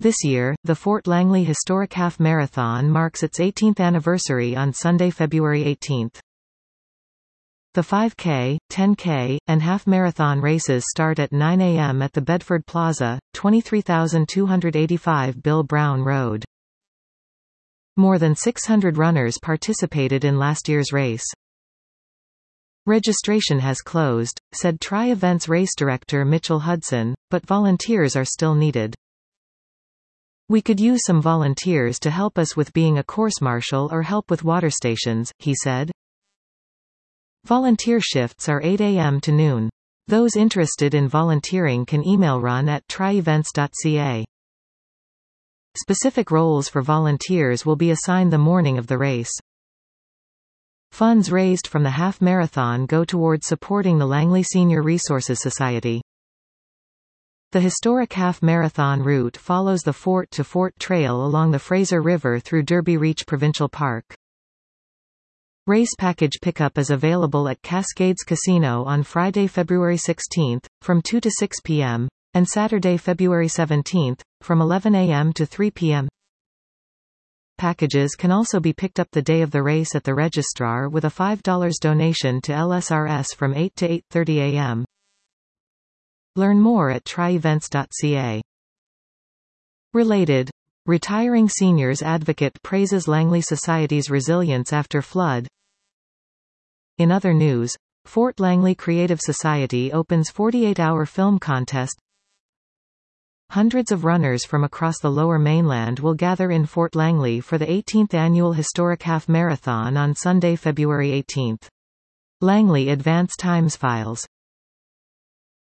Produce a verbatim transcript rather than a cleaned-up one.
This year, the Fort Langley Historic Half Marathon marks its eighteenth anniversary on Sunday, February eighteenth. The five K, ten K, and half marathon races start at nine A M at the Bedford Plaza, twenty-three thousand two hundred eighty-five Bill Brown Road. More than six hundred runners participated in last year's race. Registration has closed, said Tri-Events race director Mitchell Hudson, but volunteers are still needed. "We could use some volunteers to help us with being a course marshal or help with water stations," he said. Volunteer shifts are eight A M to noon. Those interested in volunteering can email run at tri events dot c a. Specific roles for volunteers will be assigned the morning of the race. Funds raised from the half marathon go toward supporting the Langley Senior Resources Society. The historic half marathon route follows the Fort to Fort Trail along the Fraser River through Derby Reach Provincial Park. Race package pickup is available at Cascades Casino on Friday, February sixteenth, from two to six P M, and Saturday, February seventeenth, from eleven A M to three P M Packages can also be picked up the day of the race at the registrar with a five dollar donation to L S R S from eight to eight thirty A M Learn more at tri events dot c a. Related. Retiring seniors advocate praises Langley Society's resilience after flood. In other news, Fort Langley Creative Society opens forty-eight hour film contest. Hundreds of runners from across the Lower Mainland will gather in Fort Langley for the eighteenth annual Historic Half Marathon on Sunday, February eighteenth. Langley Advance Times Files.